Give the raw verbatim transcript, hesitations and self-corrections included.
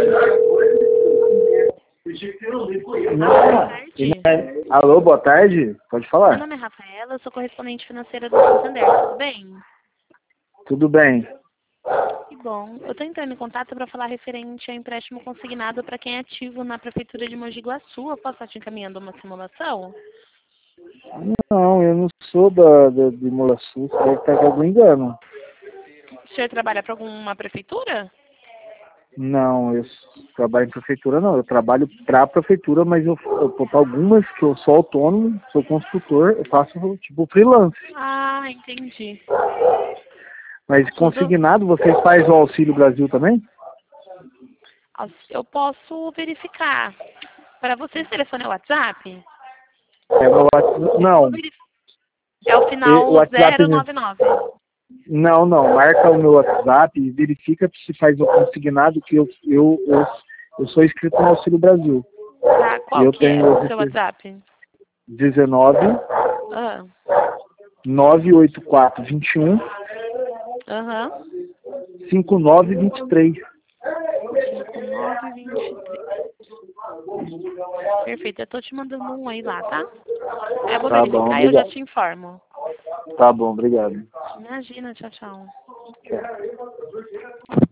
Não, e- alô, boa tarde. Pode Meu falar. nome é Rafaela, eu sou correspondente financeira do Santander, tudo bem? Tudo bem. Que bom. Eu estou entrando em contato para falar referente a empréstimo consignado para quem é ativo na Prefeitura de Mogi Guaçu. Eu posso estar te encaminhando uma simulação? Não, eu não sou da, da de Molaçu, você deve estar com algum engano. O senhor trabalha para alguma prefeitura? Não, eu s- trabalho em prefeitura não. Eu trabalho para a prefeitura, mas eu, eu tô pra algumas que eu sou autônomo, sou construtor, eu faço tipo freelance. Ah, entendi. Mas Tudo. consignado, vocês fazem o Auxílio Brasil também? Eu posso verificar. Para você, esse telefone é o WhatsApp? É meu WhatsApp. Vou Não, verificar. É o e- o final WhatsApp. zero nove nove. Não, não. Marca o meu WhatsApp e verifica se faz o consignado que eu, eu, eu, eu sou inscrito no Auxílio Brasil. Tá, E qual eu que é tenho o seu WhatsApp? dezenove, Ah, nove oito quatro, vinte e um, aham. cinco nove vinte e três. cinco nove dois três. Perfeito, eu tô te mandando um aí lá, tá? Aí eu vou Tá bom, verificar e eu já obrigado. te informo. Tá bom, obrigado. Imagina, tchau, tchau. Tchau.